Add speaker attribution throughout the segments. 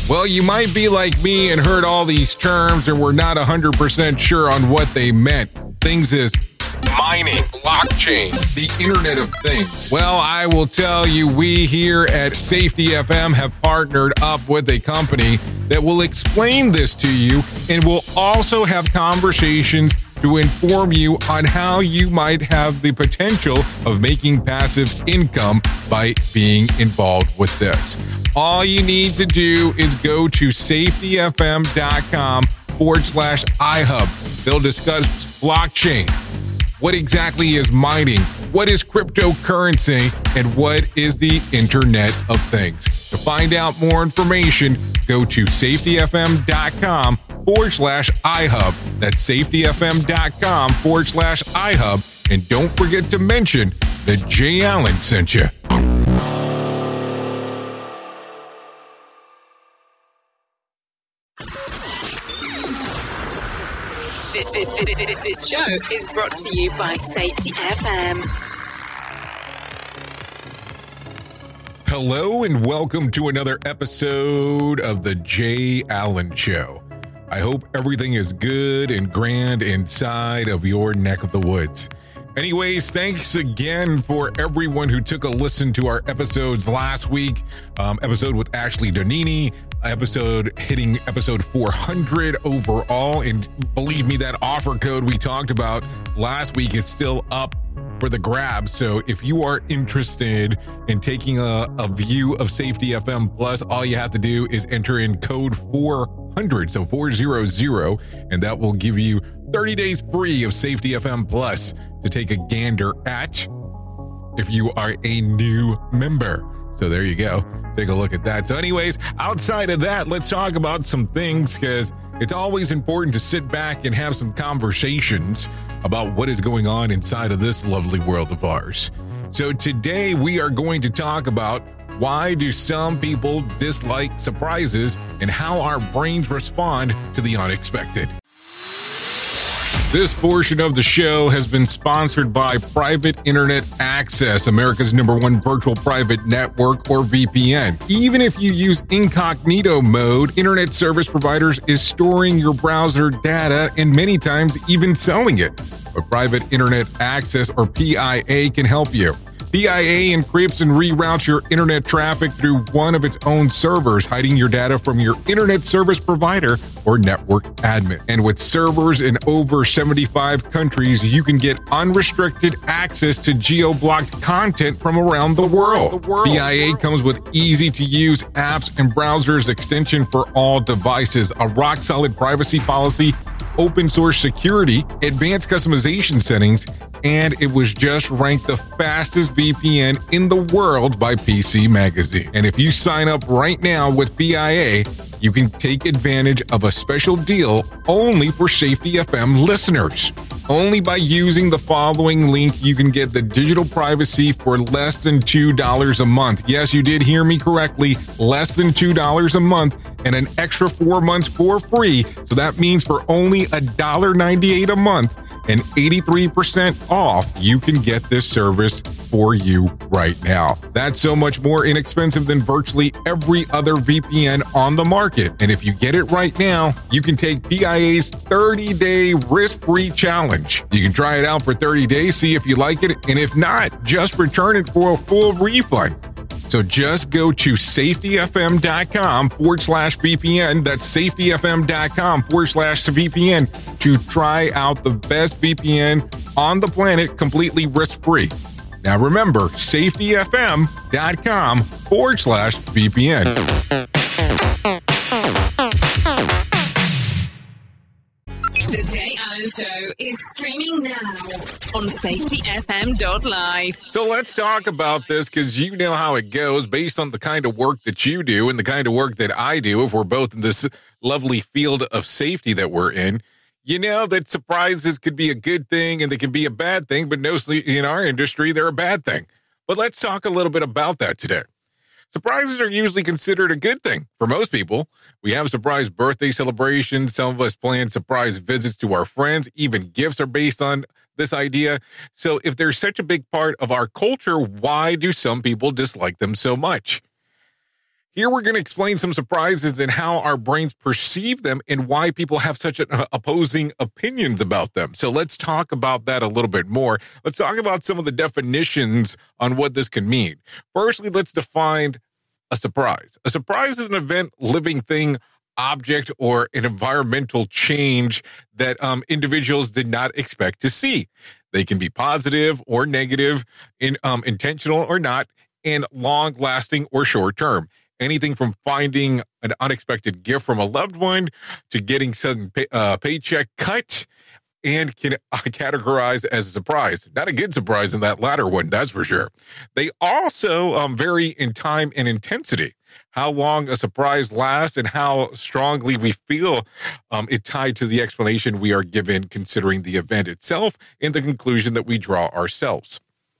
Speaker 1: Well, you might be like me and heard all these terms and were not 100% sure on what they meant. Things is mining, blockchain, the Internet of Things. Well, I will tell you, we here at Safety FM have partnered up with a company that will explain this to you and will also have conversations to inform you on how you might have the potential of making passive income by being involved with this. All you need to do is go to safetyfm.com/iHub. They'll discuss blockchain. What exactly is mining? What is cryptocurrency? And what is the Internet of Things? To find out more information, go to safetyfm.com/iHub. That's safetyfm.com/iHub. And don't forget to mention that Jay Allen sent you.
Speaker 2: This show is brought to you by Safety FM.
Speaker 1: Hello and welcome to another episode of the Jay Allen Show. I hope everything is good and grand inside of your neck of the woods. Anyways, thanks again for everyone who took a listen to our episodes last week. Episode with Ashley Donini, episode hitting episode 400 overall. And believe me, that offer code we talked about last week is still up for the grab. So if you are interested in taking a view of Safety FM Plus, all you have to do is enter in code 400, so 400, and that will give you 30 days free of Safety FM Plus to take a gander at if you are a new member. So there you go. Take a look at that. So anyways, outside of that, let's talk about some things, because it's always important to sit back and have some conversations about what is going on inside of this lovely world of ours. So today we are going to talk about why do some people dislike surprises and how our brains respond to the unexpected. This portion of the show has been sponsored by Private Internet Access, America's #1 virtual private network, or VPN. Even if you use incognito mode, internet service providers is storing your browser data and many times even selling it. But Private Internet Access, or PIA, can help you. PIA encrypts and reroutes your internet traffic through one of its own servers, hiding your data from your internet service provider or network admin. And with servers in over 75 countries, you can get unrestricted access to geo-blocked content from around the world. PIA comes with easy-to-use apps and browsers extension for all devices, a rock-solid privacy policy, open source security, advanced customization settings, and it was just ranked the fastest VPN in the world by PC Magazine. And if you sign up right now with PIA, you can take advantage of a special deal only for Safety FM listeners. Only by using the following link, you can get the digital privacy for less than $2 a month. Yes, you did hear me correctly, less than $2 a month, and an extra 4 months for free. So that means for only $1.98 a month and 83% off, you can get this service for you right now. That's so much more inexpensive than virtually every other VPN on the market. And if you get it right now, you can take PIA's 30-day risk-free challenge. You can try it out for 30 days, see if you like it, and if not, just return it for a full refund. So just go to safetyfm.com/VPN. That's safetyfm.com/VPN to try out the best VPN on the planet completely risk-free. Now remember, safetyfm.com/VPN.
Speaker 2: The Jay Allen Show is streaming now on safetyfm.live.
Speaker 1: So let's talk about this, because you know how it goes based on the kind of work that you do and the kind of work that I do, if we're both in this lovely field of safety that we're in. You know that surprises could be a good thing and they can be a bad thing, but mostly in our industry, they're a bad thing. But let's talk a little bit about that today. Surprises are usually considered a good thing for most people. We have surprise birthday celebrations. Some of us plan surprise visits to our friends. Even gifts are based on this idea. So if they're such a big part of our culture, why do some people dislike them so much? Here we're going to explain some surprises and how our brains perceive them and why people have such opposing opinions about them. So let's talk about that a little bit more. Let's talk about some of the definitions on what this can mean. Firstly, let's define a surprise. A surprise is an event, living thing, object, or an environmental change that individuals did not expect to see. They can be positive or negative, intentional or not, and long-lasting or short-term. Anything from finding an unexpected gift from a loved one to getting sudden paycheck cut and can categorize as a surprise. Not a good surprise in that latter one, that's for sure. They also vary in time and intensity. How long a surprise lasts and how strongly we feel it tied to the explanation we are given considering the event itself and the conclusion that we draw ourselves.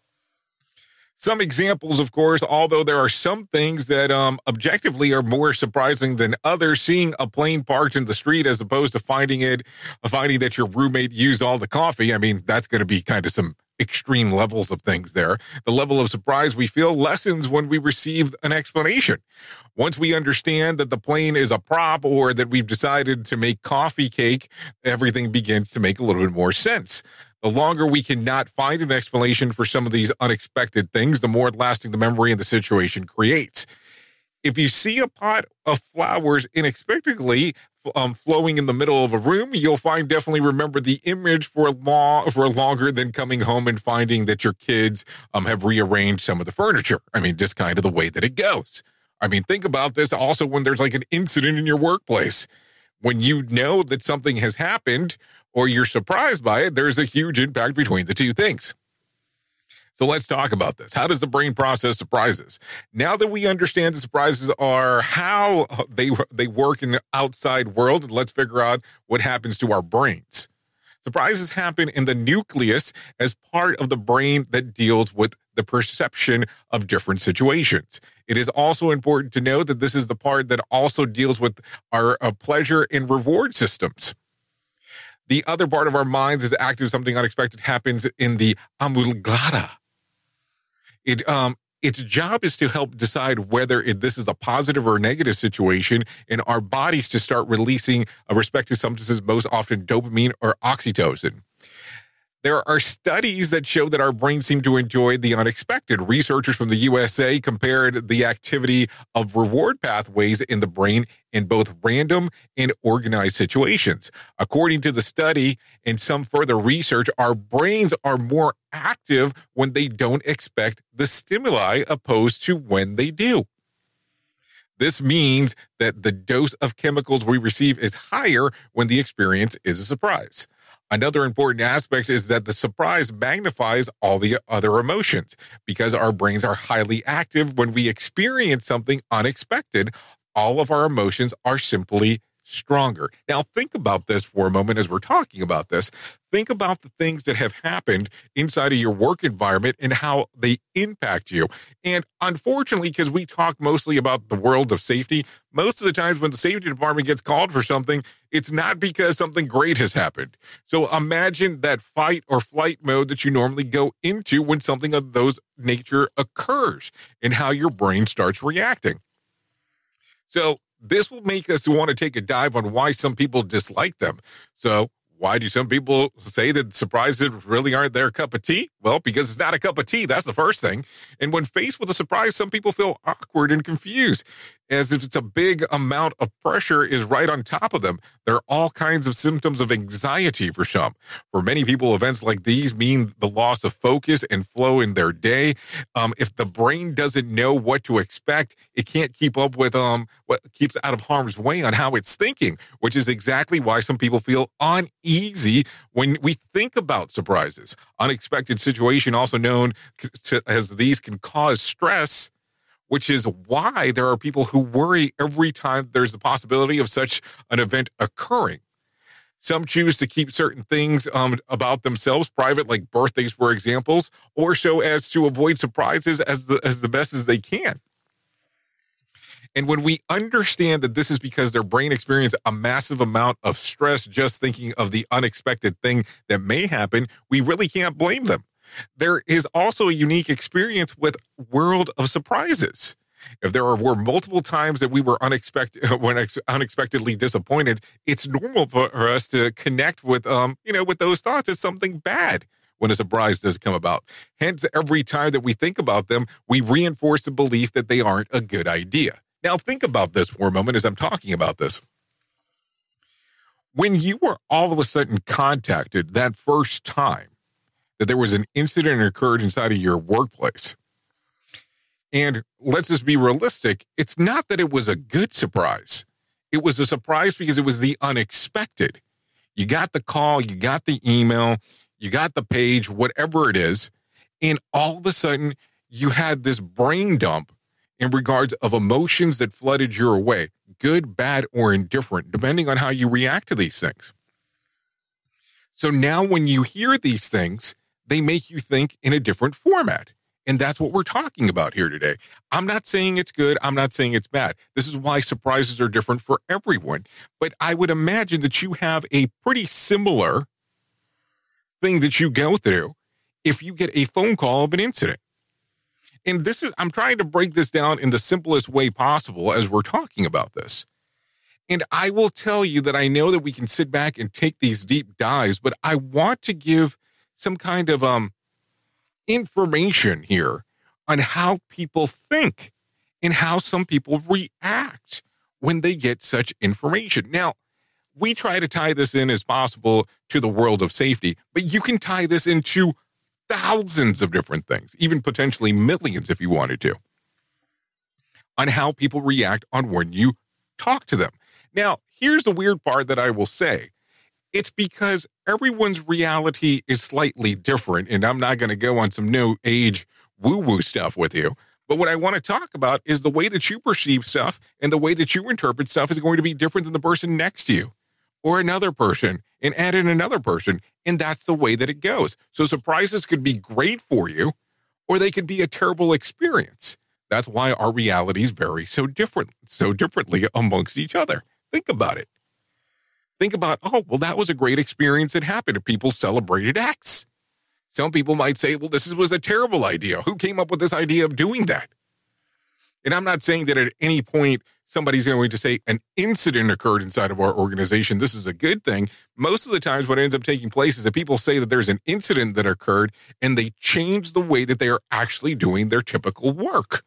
Speaker 1: Some examples, of course, although there are some things that objectively are more surprising than others, seeing a plane parked in the street as opposed to finding that your roommate used all the coffee. I mean, that's going to be kind of some extreme levels of things there. The level of surprise we feel lessens when we receive an explanation. Once we understand that the plane is a prop or that we've decided to make coffee cake, everything begins to make a little bit more sense. The longer we cannot find an explanation for some of these unexpected things, the more lasting the memory and the situation creates. If you see a pot of flowers unexpectedly flowing in the middle of a room, you'll definitely remember the image for longer than coming home and finding that your kids have rearranged some of the furniture. I mean, just kind of the way that it goes. I mean, think about this also when there's like an incident in your workplace. When you know that something has happened or you're surprised by it, there's a huge impact between the two things. So let's talk about this. How does the brain process surprises? Now that we understand the surprises are how they work in the outside world, let's figure out what happens to our brains. Surprises happen in the nucleus as part of the brain that deals with the perception of different situations. It is also important to know that this is the part that also deals with our pleasure and reward systems. The other part of our minds is active. Something unexpected happens in the amygdala. Its job is to help decide whether this is a positive or a negative situation in our bodies to start releasing respective substances, most often dopamine or oxytocin. There are studies that show that our brains seem to enjoy the unexpected. Researchers from the USA compared the activity of reward pathways in the brain in both random and organized situations. According to the study and some further research, our brains are more active when they don't expect the stimuli opposed to when they do. This means that the dose of chemicals we receive is higher when the experience is a surprise. Another important aspect is that the surprise magnifies all the other emotions. Because our brains are highly active when we experience something unexpected, all of our emotions are simply stronger. Now, think about this for a moment as we're talking about this. Think about the things that have happened inside of your work environment and how they impact you. And unfortunately, because we talk mostly about the world of safety, most of the times when the safety department gets called for something, it's not because something great has happened. So imagine that fight or flight mode that you normally go into when something of those nature occurs and how your brain starts reacting. So this will make us want to take a dive on why some people dislike them. So why do some people say that surprises really aren't their cup of tea? Well, because it's not a cup of tea. That's the first thing. And when faced with a surprise, some people feel awkward and confused, as if it's a big amount of pressure is right on top of them. There are all kinds of symptoms of anxiety for some. For many people, events like these mean the loss of focus and flow in their day. If the brain doesn't know what to expect, it can't keep up with what keeps out of harm's way on how it's thinking, which is exactly why some people feel uneasy when we think about surprises. Unexpected situation, also known as these, can cause stress, which is why there are people who worry every time there's the possibility of such an event occurring. Some choose to keep certain things about themselves private, like birthdays, for examples, or so as to avoid surprises as the best as they can. And when we understand that this is because their brain experienced a massive amount of stress just thinking of the unexpected thing that may happen, we really can't blame them. There is also a unique experience with World of Surprises. If there were multiple times that we were unexpectedly disappointed, it's normal for us to connect with, with those thoughts as something bad when a surprise does come about. Hence, every time that we think about them, we reinforce the belief that they aren't a good idea. Now, think about this for a moment as I'm talking about this. When you were all of a sudden contacted that first time that there was an incident that occurred inside of your workplace, and let's just be realistic, it's not that it was a good surprise. It was a surprise because it was the unexpected. You got the call, you got the email, you got the page, whatever it is, and all of a sudden you had this brain dump in regards of emotions that flooded your way, good, bad, or indifferent, depending on how you react to these things. So now when you hear these things, they make you think in a different format. And that's what we're talking about here today. I'm not saying it's good. I'm not saying it's bad. This is why surprises are different for everyone. But I would imagine that you have a pretty similar thing that you go through if you get a phone call of an incident. And I'm trying to break this down in the simplest way possible as we're talking about this. And I will tell you that I know that we can sit back and take these deep dives, but I want to give some kind of information here on how people think and how some people react when they get such information. Now, we try to tie this in as possible to the world of safety, but you can tie this into thousands of different things, even potentially millions if you wanted to, on how people react on when you talk to them. Now, here's the weird part that I will say. It's because everyone's reality is slightly different, and I'm not going to go on some new age woo-woo stuff with you. But what I want to talk about is the way that you perceive stuff and the way that you interpret stuff is going to be different than the person next to you or another person and add in another person, and that's the way that it goes. So surprises could be great for you, or they could be a terrible experience. That's why our realities vary so differently amongst each other. Think about it. Think about, that was a great experience that happened and people celebrated X. Some people might say, well, this was a terrible idea. Who came up with this idea of doing that? And I'm not saying that at any point somebody's going to say an incident occurred inside of our organization. This is a good thing. Most of the times what ends up taking place is that people say that there's an incident that occurred and they change the way that they are actually doing their typical work.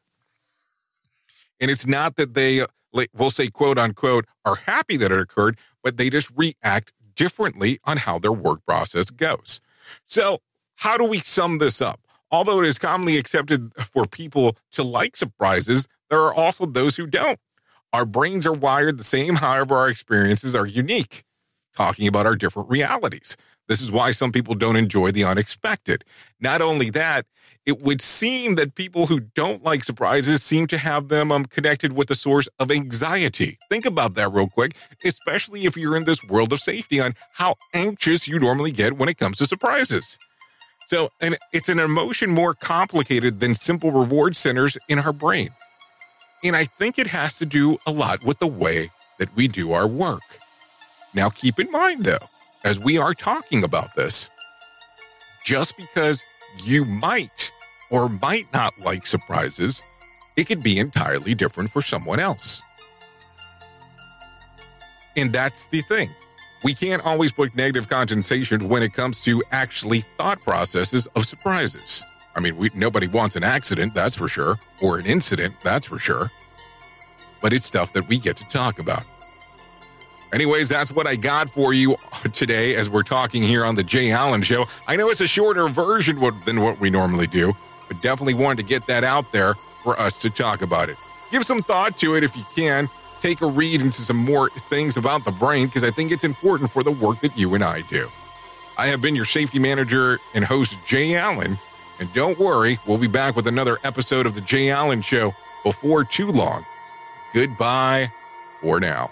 Speaker 1: And it's not that they, we'll say, quote unquote, are happy that it occurred, but they just react differently on how their work process goes. So how do we sum this up? Although it is commonly accepted for people to like surprises, there are also those who don't. Our brains are wired the same, however, our experiences are unique, talking about our different realities. This is why some people don't enjoy the unexpected. Not only that, it would seem that people who don't like surprises seem to have them connected with a source of anxiety. Think about that real quick, especially if you're in this world of safety, on how anxious you normally get when it comes to surprises. So, and it's an emotion more complicated than simple reward centers in our brain. And I think it has to do a lot with the way that we do our work. Now, keep in mind, though, as we are talking about this, just because you might or might not like surprises, it could be entirely different for someone else. And that's the thing. We can't always put negative connotation when it comes to actually thought processes of surprises. I mean, nobody wants an accident, that's for sure, or an incident, that's for sure. But it's stuff that we get to talk about. Anyways, that's what I got for you today as we're talking here on the Jay Allen Show. I know it's a shorter version than what we normally do, but definitely wanted to get that out there for us to talk about it. Give some thought to it if you can. Take a read into some more things about the brain, because I think it's important for the work that you and I do. I have been your safety manager and host, Jay Allen, and don't worry, we'll be back with another episode of the Jay Allen Show before too long. Goodbye for now.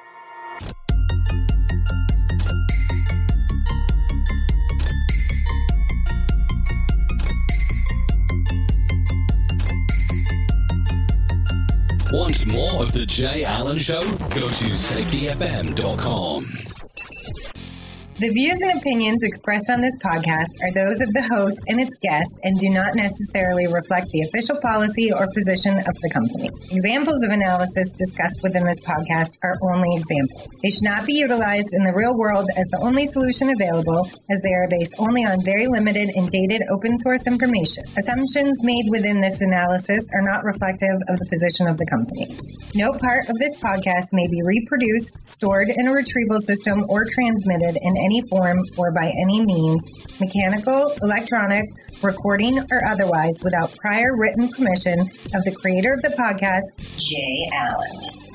Speaker 3: Want more of The Jay Allen Show? Go to safetyfm.com.
Speaker 4: The views and opinions expressed on this podcast are those of the host and its guest and do not necessarily reflect the official policy or position of the company. Examples of analysis discussed within this podcast are only examples. They should not be utilized in the real world as the only solution available, as they are based only on very limited and dated open source information. Assumptions made within this analysis are not reflective of the position of the company. No part of this podcast may be reproduced, stored in a retrieval system, or transmitted in any form or by any means, mechanical, electronic, recording, or otherwise, without prior written permission of the creator of the podcast, Jay Allen.